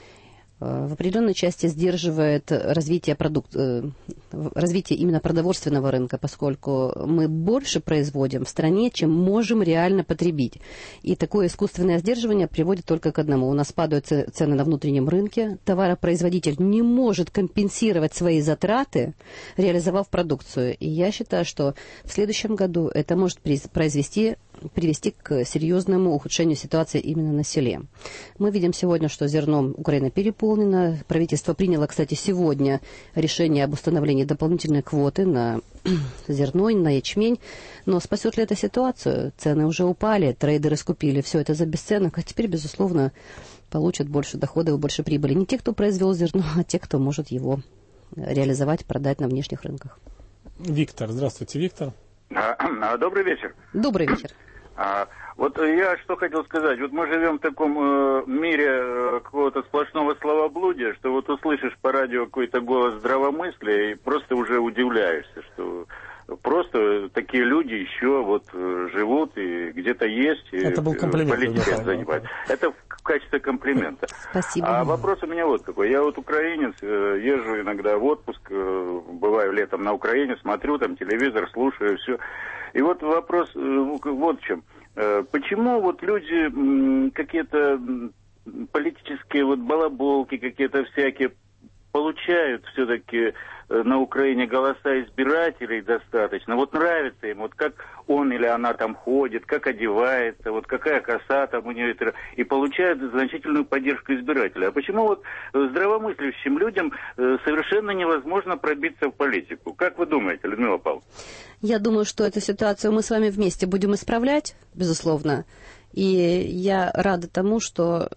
в определенной части сдерживает развитие, продукт, развитие именно продовольственного рынка, поскольку мы больше производим в стране, чем можем реально потребить. И такое искусственное сдерживание приводит только к одному. У нас падают цены на внутреннем рынке, товаропроизводитель не может компенсировать свои затраты, реализовав продукцию. И я считаю, что в следующем году это может произвести привести к серьезному ухудшению ситуации именно на селе. Мы видим сегодня, что зерном Украина переполнена. Правительство приняло, кстати, сегодня решение об установлении дополнительной квоты на зерно, на ячмень. Но спасет ли это ситуацию? Цены уже упали, трейдеры скупили все это за бесценок, а теперь, безусловно, получат больше доходов и больше прибыли. Не те, кто произвел зерно, а те, кто может его реализовать, продать на внешних рынках. Виктор. Здравствуйте, Виктор. Добрый вечер. Добрый вечер. А, вот я что хотел сказать. Вот мы живем в таком э, мире э, какого-то сплошного словоблудия, что вот услышишь по радио какой-то голос здравомыслия и просто уже удивляешься, что просто такие люди еще вот живут и где-то есть. Это был комплимент. Политикой занимаются. Это качестве комплимента. Спасибо. А вопрос у меня вот какой. Я вот украинец, езжу иногда в отпуск, бываю летом на Украине, смотрю там телевизор, слушаю все. И вот вопрос вот в чем. Почему вот люди какие-то политические вот балаболки какие-то всякие получают все-таки на Украине голоса избирателей достаточно. Вот нравится им, вот как он или она там ходит, как одевается, вот какая коса там у нее, и получают значительную поддержку избирателей. А почему вот здравомыслящим людям совершенно невозможно пробиться в политику? Как вы думаете, Людмила Павловна? Я думаю, что эту ситуацию мы с вами вместе будем исправлять, безусловно. И я рада тому, что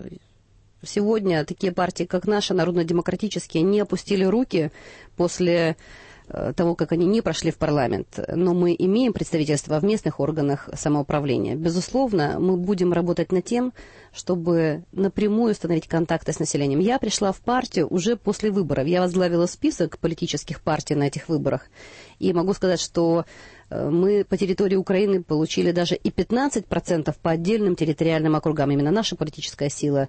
сегодня такие партии, как наша, народно-демократические, не опустили руки после того, как они не прошли в парламент. Но мы имеем представительство в местных органах самоуправления. Безусловно, мы будем работать над тем, чтобы напрямую установить контакты с населением. Я пришла в партию уже после выборов. Я возглавила список политических партий на этих выборах. И могу сказать, что мы по территории Украины получили даже и пятнадцать процентов по отдельным территориальным округам. Именно наша политическая сила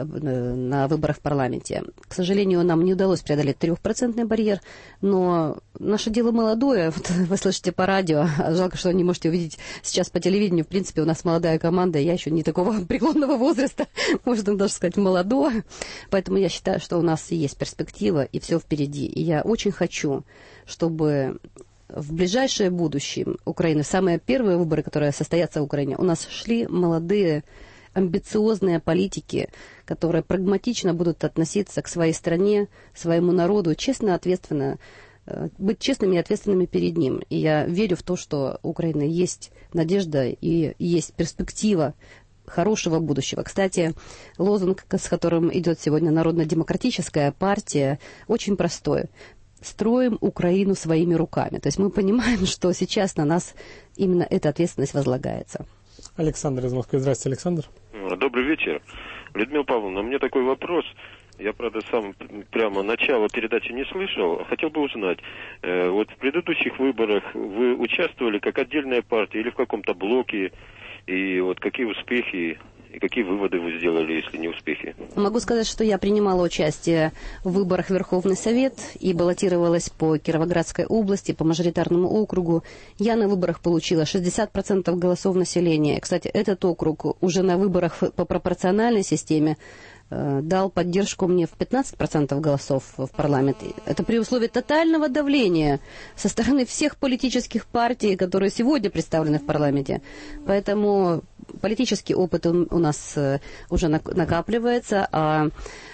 на выборах в парламенте. К сожалению, нам не удалось преодолеть трехпроцентный барьер, но наше дело молодое. Вот вы слышите по радио, жалко, что не можете увидеть сейчас по телевидению. В принципе, у нас молодая команда, я еще не такого преклонного возраста, можно даже сказать, молодого. Поэтому я считаю, что у нас есть перспектива и все впереди. И я очень хочу, чтобы в ближайшее будущее Украины, самые первые выборы, которые состоятся в Украине, у нас шли молодые, амбициозные политики, которые прагматично будут относиться к своей стране, своему народу, честно, ответственно, быть честными и ответственными перед ним. И я верю в то, что у Украины есть надежда и есть перспектива хорошего будущего. Кстати, лозунг, с которым идет сегодня Народно-демократическая партия, очень простой. Строим Украину своими руками. То есть мы понимаем, что сейчас на нас именно эта ответственность возлагается. Александр из Москвы. Здравствуйте, Александр. Добрый вечер. Людмила Павловна, у меня такой вопрос. Я, правда, сам прямо начало передачи не слышал. Хотел бы узнать, э, вот в предыдущих выборах вы участвовали как отдельная партия или в каком-то блоке? И вот какие успехи и какие выводы вы сделали, если не успехи? Могу сказать, что я принимала участие в выборах в Верховный Совет и баллотировалась по Кировоградской области, по мажоритарному округу. Я на выборах получила шестьдесят процентов голосов населения. Кстати, этот округ уже на выборах по пропорциональной системе э, дал поддержку мне в пятнадцать процентов голосов в парламенте. Это при условии тотального давления со стороны всех политических партий, которые сегодня представлены в парламенте. Поэтому политический опыт у нас уже накапливается, а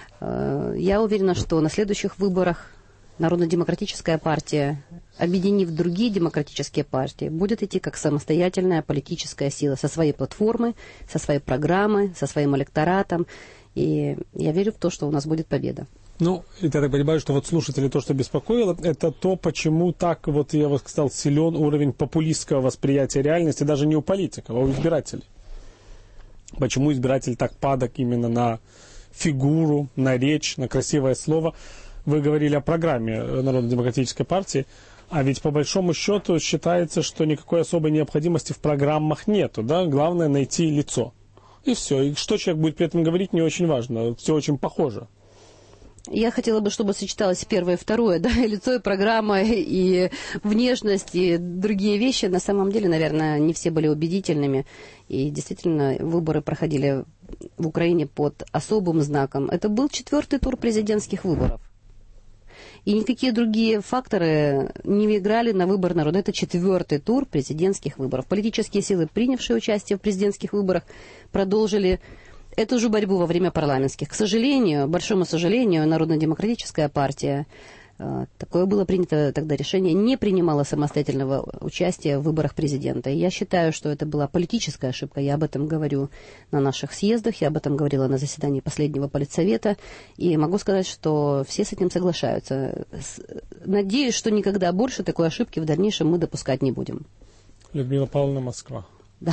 я уверена, что на следующих выборах Народно-демократическая партия, объединив другие демократические партии, будет идти как самостоятельная политическая сила со своей платформой, со своей программой, со своим электоратом. И я верю в то, что у нас будет победа. Ну, я так понимаю, что вот слушатели то, что беспокоило, это то, почему так, вот я вот сказал, силен уровень популистского восприятия реальности, даже не у политиков, а у избирателей. Почему избиратель так падок именно на фигуру, на речь, на красивое слово. Вы говорили о программе Народно-демократической партии, а ведь по большому счету считается, что никакой особой необходимости в программах нету, да? Главное найти лицо. И все. И что человек будет при этом говорить, не очень важно. Все очень похоже. Я хотела бы, чтобы сочеталось первое и второе, да, и лицо, и программа, и внешность, и другие вещи. На самом деле, наверное, не все были убедительными. И действительно, выборы проходили в Украине под особым знаком. Это был четвертый тур президентских выборов. И никакие другие факторы не играли на выбор народа. Это четвертый тур президентских выборов. Политические силы, принявшие участие в президентских выборах, продолжили эту же борьбу во время парламентских. К сожалению, большому сожалению, Народно-демократическая партия, такое было принято тогда решение, не принимала самостоятельного участия в выборах президента. И я считаю, что это была политическая ошибка. Я об этом говорю на наших съездах, я об этом говорила на заседании последнего политсовета. И могу сказать, что все с этим соглашаются. Надеюсь, что никогда больше такой ошибки в дальнейшем мы допускать не будем. Людмила Павловна, Москва. Да.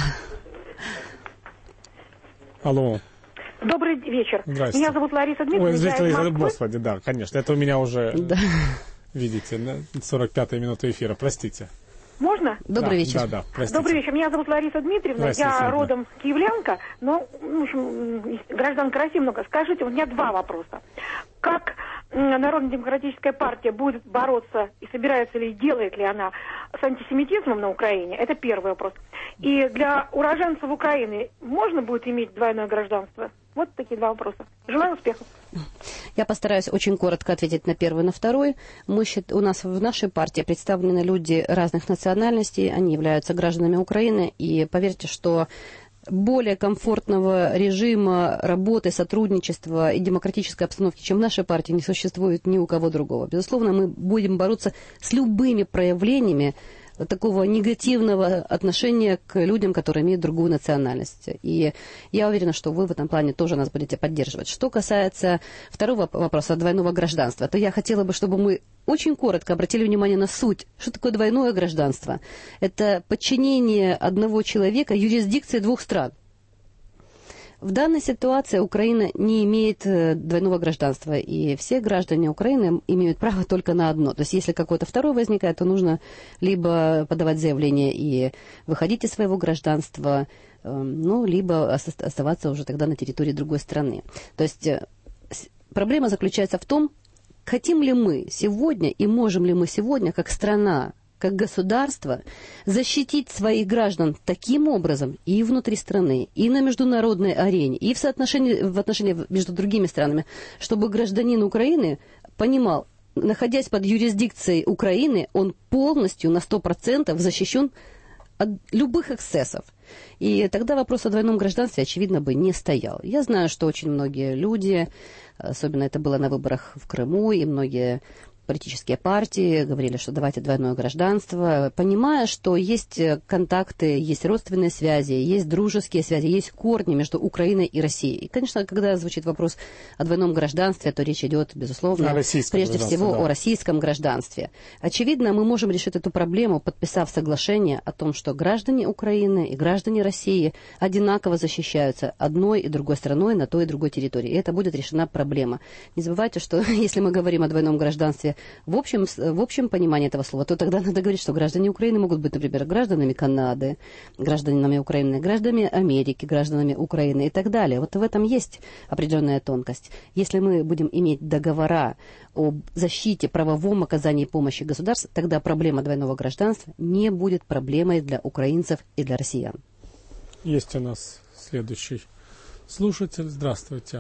Алло. Добрый вечер. Здрасте. Меня зовут Лариса Дмитриевна. Ой, извините, Господи, да, конечно. Это у меня уже, да. Видите, сорок пятая минута эфира. Простите. Можно? Добрый да, вечер. Да, да, простите. Добрый вечер. Меня зовут Лариса Дмитриевна. Лариса Я Дмитриевна. родом с киевлянка, но, в общем, гражданка России много. Скажите, у меня два вопроса. Как Народно-демократическая партия будет бороться и собирается ли, делает ли она с антисемитизмом на Украине? Это первый вопрос. И для уроженцев Украины можно будет иметь двойное гражданство? Вот такие два вопроса. Желаю успехов. Я постараюсь очень коротко ответить на первый и на второй. Мы, у нас в нашей партии представлены люди разных национальностей, они являются гражданами Украины, и поверьте, что более комфортного режима работы, сотрудничества и демократической обстановки, чем в нашей партии, не существует ни у кого другого. Безусловно, мы будем бороться с любыми проявлениями такого негативного отношения к людям, которые имеют другую национальность. И я уверена, что вы в этом плане тоже нас будете поддерживать. Что касается второго вопроса, двойного гражданства, то я хотела бы, чтобы мы очень коротко обратили внимание на суть. Что такое двойное гражданство? Это подчинение одного человека юрисдикции двух стран. В данной ситуации Украина не имеет двойного гражданства, и все граждане Украины имеют право только на одно. То есть, если какое-то второе возникает, то нужно либо подавать заявление и выходить из своего гражданства, ну, либо оставаться уже тогда на территории другой страны. То есть, проблема заключается в том, хотим ли мы сегодня и можем ли мы сегодня, как страна, как государство, защитить своих граждан таким образом и внутри страны, и на международной арене, и в соотношении, в отношении между другими странами, чтобы гражданин Украины понимал, находясь под юрисдикцией Украины, он полностью на сто процентов защищен от любых эксцессов. И тогда вопрос о двойном гражданстве, очевидно, бы не стоял. Я знаю, что очень многие люди, особенно это было на выборах в Крыму, и многие политические партии говорили, что давайте двойное гражданство, понимая, что есть контакты, есть родственные связи, есть дружеские связи, есть корни между Украиной и Россией. И, конечно, когда звучит вопрос о двойном гражданстве, то речь идет, безусловно, прежде всего да. о российском гражданстве. Очевидно, мы можем решить эту проблему, подписав соглашение о том, что граждане Украины и граждане России одинаково защищаются одной и другой страной на той и другой территории. И это будет решена проблема. Не забывайте, что если мы говорим о двойном гражданстве В общем, в общем понимании этого слова, то тогда надо говорить, что граждане Украины могут быть, например, гражданами Канады, гражданами Украины, гражданами Америки, гражданами Украины и так далее. Вот в этом есть определенная тонкость. Если мы будем иметь договора о защите, правовом оказании помощи государств, тогда проблема двойного гражданства не будет проблемой для украинцев и для россиян. Есть у нас следующий слушатель. Здравствуйте.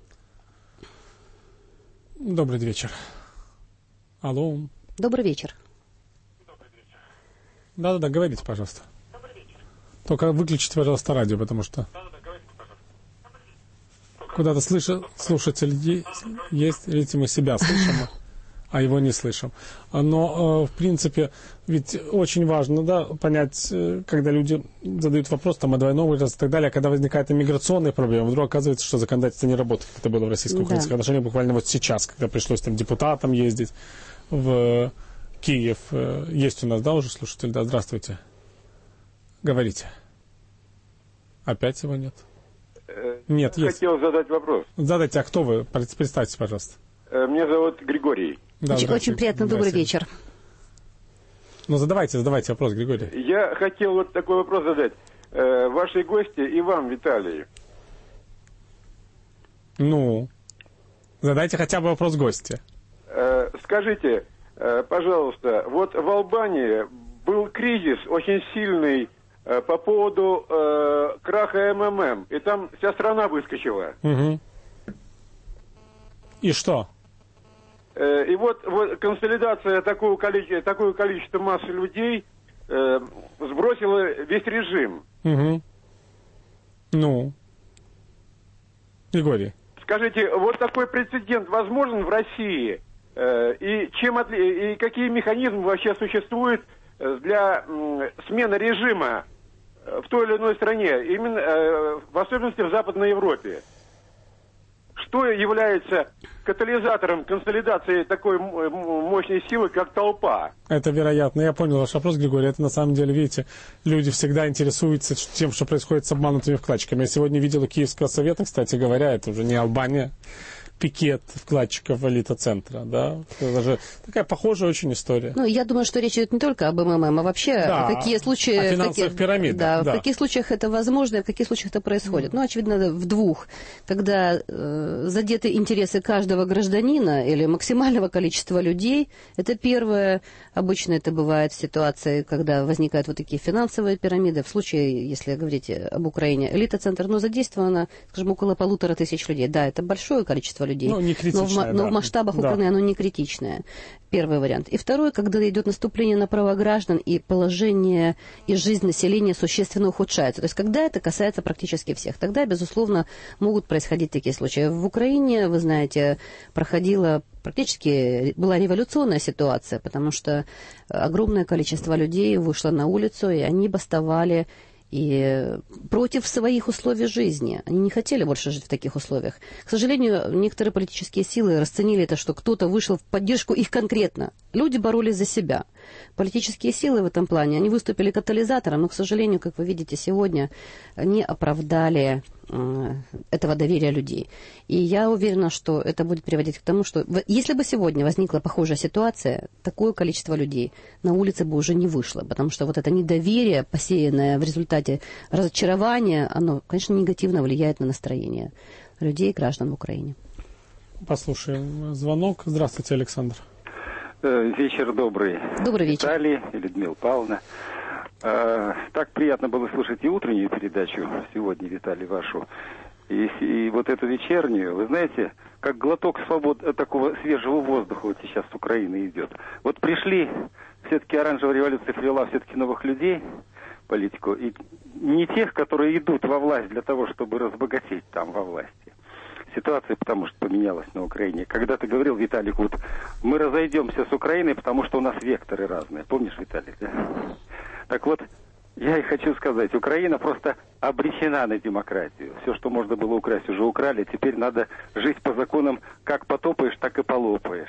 Добрый вечер. Алло. Добрый вечер. Да-да-да, говорите, пожалуйста. Добрый вечер. Только выключите, пожалуйста, радио, потому что... Да-да-да, говорите, пожалуйста. Куда-то слыша... слушатель есть, видите, мы себя слышим, а его не слышим. Но, в принципе, ведь очень важно, да, понять, когда люди задают вопрос там, о двойном гражданстве и так далее, когда возникают иммиграционные проблемы, вдруг оказывается, что законодательство не работает, как это было в российско-украинских да. отношениях буквально вот сейчас, когда пришлось там депутатам ездить в Киев. Есть у нас, да, уже слушатель? Да, здравствуйте. Говорите. Опять его нет? Э, нет, я есть. Хотел задать вопрос. Задайте, а кто вы? Представьтесь, пожалуйста. Э, меня зовут Григорий. Да, очень, очень приятно, добрый вечер. Ну, задавайте, задавайте вопрос, Григорий. Я хотел вот такой вопрос задать. Э, вашей гости и вам, Виталий. Ну, задайте хотя бы вопрос гостя. Э, скажите, э, пожалуйста, вот в Албании был кризис очень сильный э, по поводу э, краха эм эм эм, и там вся страна выскочила. Угу. И что? Э, и вот, вот консолидация такого количества, такое количество массы людей э, сбросила весь режим. Угу. Ну, Григорий. Скажите, вот такой прецедент возможен в России? И, чем отли... и какие механизмы вообще существуют для смены режима в той или иной стране, именно в особенности в Западной Европе? Что является катализатором консолидации такой мощной силы, как толпа? Это вероятно. Я понял ваш вопрос, Григорий. Это на самом деле, видите, люди всегда интересуются тем, что происходит с обманутыми вкладчиками. Я сегодня видел у Киевского совета, кстати говоря, это уже не Албания, пикет вкладчиков элита-центра, да? Это же такая похожая очень история. Ну, я думаю, что речь идет не только об МММ, а вообще да, какие случаи... о финансовых какие, пирамидах. Да, да, в каких случаях это возможно, в каких случаях это происходит. Mm. Ну, очевидно, в двух. Когда э, задеты интересы каждого гражданина или максимального количества людей, это первое. Обычно это бывает в ситуации, когда возникают вот такие финансовые пирамиды. В случае, если говорить об Украине, элита-центр, ну, задействовано, скажем, около полутора тысяч людей. Да, это большое количество людей, ну, не но, в, да. но в масштабах да. Украины оно не критичное. Первый вариант. И второй, когда идет наступление на права граждан, и положение и жизнь населения существенно ухудшается. То есть, когда это касается практически всех, тогда, безусловно, могут происходить такие случаи. В Украине, вы знаете, проходила практически, была революционная ситуация, потому что огромное количество людей вышло на улицу, и они бастовали и против своих условий жизни. Они не хотели больше жить в таких условиях. К сожалению, некоторые политические силы расценили это, что кто-то вышел в поддержку их конкретно. Люди боролись за себя. Политические силы в этом плане, они выступили катализатором, но, к сожалению, как вы видите сегодня, не оправдали э, этого доверия людей. И я уверена, что это будет приводить к тому, что если бы сегодня возникла похожая ситуация, такое количество людей на улице бы уже не вышло, потому что вот это недоверие, посеянное в результате разочарования, оно, конечно, негативно влияет на настроение людей и граждан в Украине. Послушаем звонок. Здравствуйте, Александр. Вечер добрый. Добрый вечер. Виталий и Людмила Павловна. Так приятно было слушать и утреннюю передачу сегодня, Виталий, вашу, и, и вот эту вечернюю. Вы знаете, как глоток свободы, такого свежего воздуха вот сейчас с Украины идет. Вот пришли, все-таки оранжевая революция привела все-таки новых людей, политику, и не тех, которые идут во власть для того, чтобы разбогатеть там во власти. Ситуация, потому что поменялась на Украине. Когда ты говорил, Виталий, вот мы разойдемся с Украиной, потому что у нас векторы разные. Помнишь, Виталий, да? Так вот, я и хочу сказать, Украина просто обречена на демократию. Все, что можно было украсть, уже украли. Теперь надо жить по законам, как потопаешь, так и полопаешь.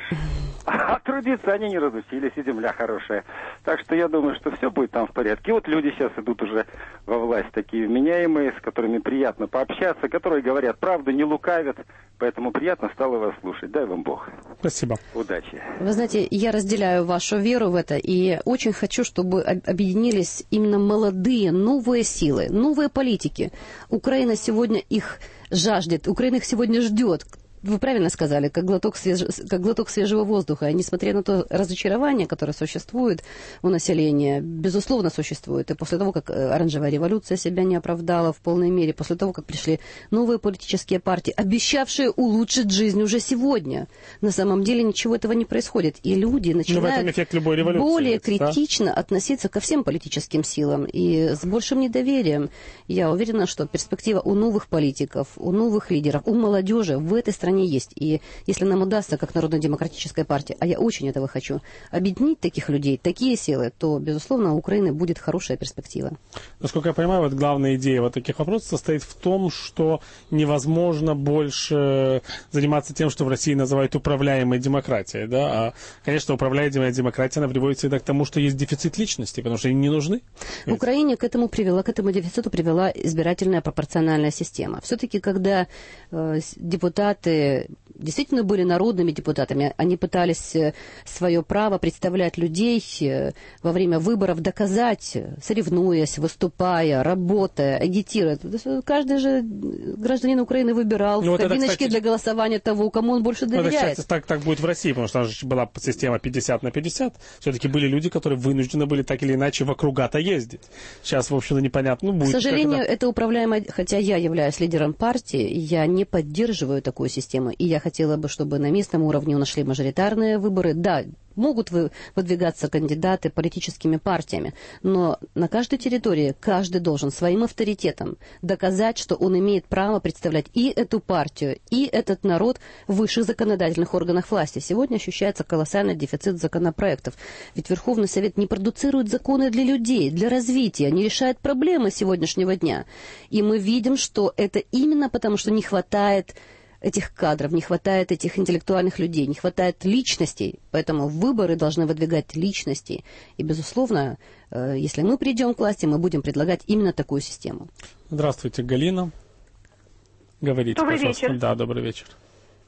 А трудиться они не разучились, и земля хорошая. Так что я думаю, что все будет там в порядке. И вот люди сейчас идут уже во власть, такие вменяемые, с которыми приятно пообщаться, которые говорят правду, не лукавят. Поэтому приятно стало вас слушать. Дай вам Бог. Спасибо. Удачи. Вы знаете, я разделяю вашу веру в это, и очень хочу, чтобы объединились именно молодые, новые силы, новые политики. Украина сегодня их жаждет, Украина их сегодня ждет. Вы правильно сказали, как глоток, свеж... как глоток свежего воздуха. И несмотря на то разочарование, которое существует у населения, безусловно существует. И после того, как оранжевая революция себя не оправдала в полной мере, после того, как пришли новые политические партии, обещавшие улучшить жизнь уже сегодня, на самом деле ничего этого не происходит. И люди начинают более критично да? относиться ко всем политическим силам и с большим недоверием. Я уверена, что перспектива у новых политиков, у новых лидеров, у молодежи в этой стране есть. И если нам удастся, как Народно-демократическая партия, а я очень этого хочу, объединить таких людей, такие силы, то, безусловно, у Украины будет хорошая перспектива. Насколько я понимаю, вот главная идея вот таких вопросов состоит в том, что невозможно больше заниматься тем, что в России называют управляемой демократией. Да? А, конечно, управляемая демократия, она приводит всегда к тому, что есть дефицит личности, потому что им не нужны. В Украине к этому привела, к этому дефициту привела избирательная пропорциональная система. Все-таки, когда э, депутаты действительно были народными депутатами. Они пытались свое право представлять людей во время выборов, доказать, соревнуясь, выступая, работая, агитируя. Каждый же гражданин Украины выбирал ну, в кабиночке это, кстати, для голосования того, кому он больше доверяет. Это, кстати, так, так будет в России, потому что там же была система пятьдесят на пятьдесят. Все-таки были люди, которые вынуждены были так или иначе в округа-то ездить. Сейчас, в общем-то, непонятно. Ну, будет, к сожалению, когда... это управляемо... Хотя я являюсь лидером партии, я не поддерживаю такую систему. И я хотела бы, чтобы на местном уровне нашли мажоритарные выборы. Да, могут выдвигаться кандидаты политическими партиями, но на каждой территории каждый должен своим авторитетом доказать, что он имеет право представлять и эту партию, и этот народ в высших законодательных органах власти. Сегодня ощущается колоссальный дефицит законопроектов. Ведь Верховный Совет не продуцирует законы для людей, для развития, не решает проблемы сегодняшнего дня. И мы видим, что это именно потому, что не хватает этих кадров, не хватает этих интеллектуальных людей, не хватает личностей, поэтому выборы должны выдвигать личности. И, безусловно, если мы придем к власти, мы будем предлагать именно такую систему. Здравствуйте, Галина. Говорите, добрый пожалуйста. Вечер. Да, добрый вечер.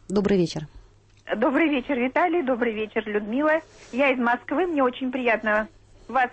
Добрый вечер. Добрый вечер, Виталий. Добрый вечер, Людмила. Я из Москвы. Мне очень приятно вас,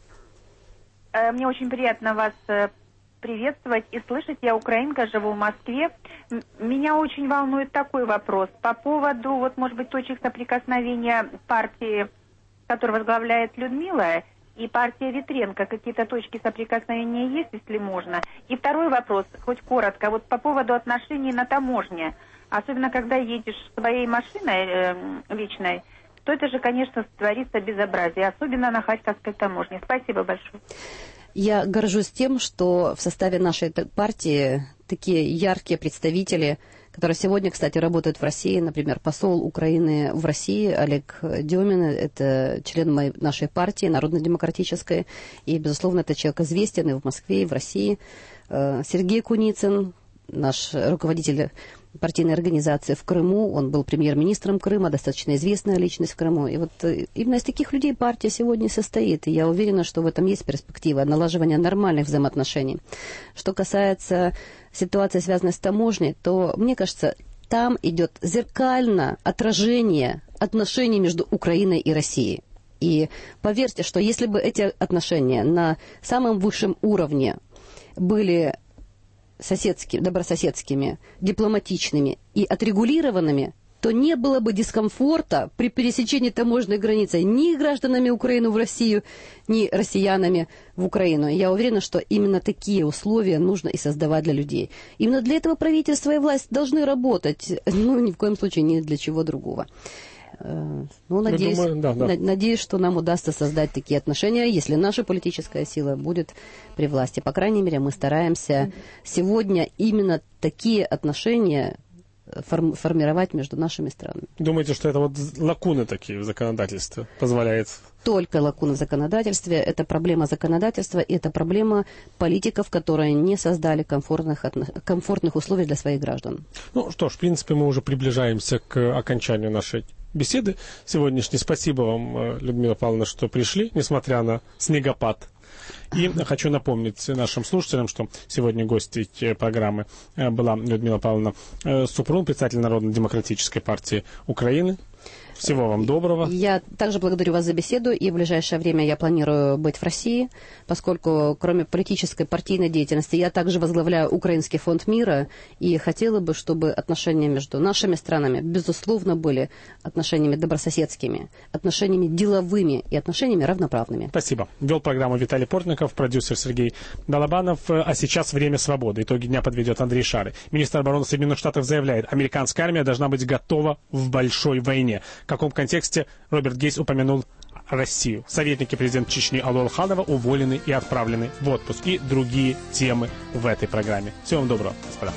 э, мне очень приятно вас э, приветствовать и слышать. Я украинка, живу в Москве. М- меня очень волнует такой вопрос по поводу, вот, может быть, точек соприкосновения партии, которую возглавляет Людмила, и партия Ветренко. Какие-то точки соприкосновения есть, если можно? И второй вопрос, хоть коротко, вот по поводу отношений на таможне. Особенно, когда едешь своей машиной э, вечной, то это же, конечно, творится безобразие. Особенно на Харьковской таможне. Спасибо большое. Я горжусь тем, что в составе нашей партии такие яркие представители, которые сегодня, кстати, работают в России. Например, посол Украины в России Олег Демин, это член моей, нашей партии, Народно-демократической. И, безусловно, это человек известен и в Москве, и в России. Сергей Куницын, наш руководитель партийной организации в Крыму, он был премьер-министром Крыма, достаточно известная личность в Крыму. И вот именно из таких людей партия сегодня состоит. И я уверена, что в этом есть перспектива налаживания нормальных взаимоотношений. Что касается ситуации, связанной с таможней, то, мне кажется, там идет зеркально отражение отношений между Украиной и Россией. И поверьте, что если бы эти отношения на самом высшем уровне были соседскими, добрососедскими, дипломатичными и отрегулированными, то не было бы дискомфорта при пересечении таможенной границы ни гражданами Украины в Россию, ни россиянами в Украину. Я уверена, что именно такие условия нужно и создавать для людей. Именно для этого правительство и власть должны работать, ну, ни в коем случае ни для чего другого. Ну, надеюсь, думаю, да, да. надеюсь, что нам удастся создать такие отношения, если наша политическая сила будет при власти. По крайней мере, мы стараемся сегодня именно такие отношения форм- формировать между нашими странами. Думаете, что это вот лакуны такие в законодательстве позволяет? Только лакуны в законодательстве. Это проблема законодательства, и это проблема политиков, которые не создали комфортных, комфортных условий для своих граждан. Ну что ж, в принципе, мы уже приближаемся к окончанию нашей беседы сегодняшней. Спасибо вам, Людмила Павловна, что пришли, несмотря на снегопад. И хочу напомнить нашим слушателям, что сегодня гостьей программы была Людмила Павловна Супрун, председатель Народно-демократической партии Украины. Всего вам доброго. Я также благодарю вас за беседу, и в ближайшее время я планирую быть в России, поскольку кроме политической партийной деятельности я также возглавляю Украинский фонд мира, и хотела бы, чтобы отношения между нашими странами, безусловно, были отношениями добрососедскими, отношениями деловыми и отношениями равноправными. Спасибо. Вел программу Виталий Портников, продюсер Сергей Балабанов. А сейчас время свободы. Итоги дня подведет Андрей Шары. Министр обороны Соединенных Штатов заявляет, американская армия должна быть готова в большой войне. В каком контексте Роберт Гейс упомянул Россию. Советники президента Чечни Алла Алханова уволены и отправлены в отпуск. И другие темы в этой программе. Всего вам доброго, господа.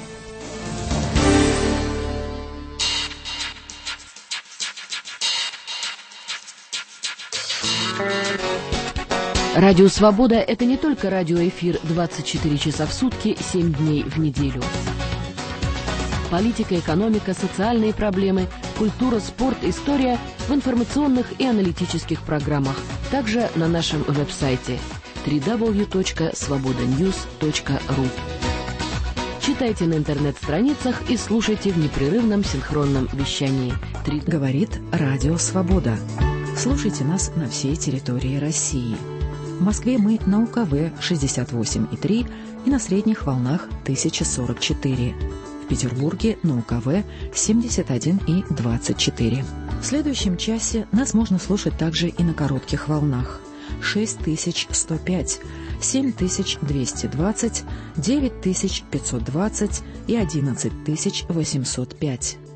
Радио «Свобода» — это не только радиоэфир двадцать четыре часа в сутки, семь дней в неделю. Политика, экономика, социальные проблемы, культура, спорт, история в информационных и аналитических программах. Также на нашем веб-сайте дабл ю дабл ю дабл ю точка свобода ньюс точка ру. Читайте на интернет-страницах и слушайте в непрерывном синхронном вещании. Говорит Радио «Свобода». Слушайте нас на всей территории России. В Москве мы на УКВ шестьдесят восемь и три и на средних волнах тысяча сорок четыре. В Петербурге на УКВ семьдесят один и двадцать четыре. В следующем часе нас можно слушать также и на коротких волнах шесть тысяч сто пять, семь тысяч двести двадцать, девять тысяч пятьсот двадцать и одиннадцать тысяч восемьсот пять.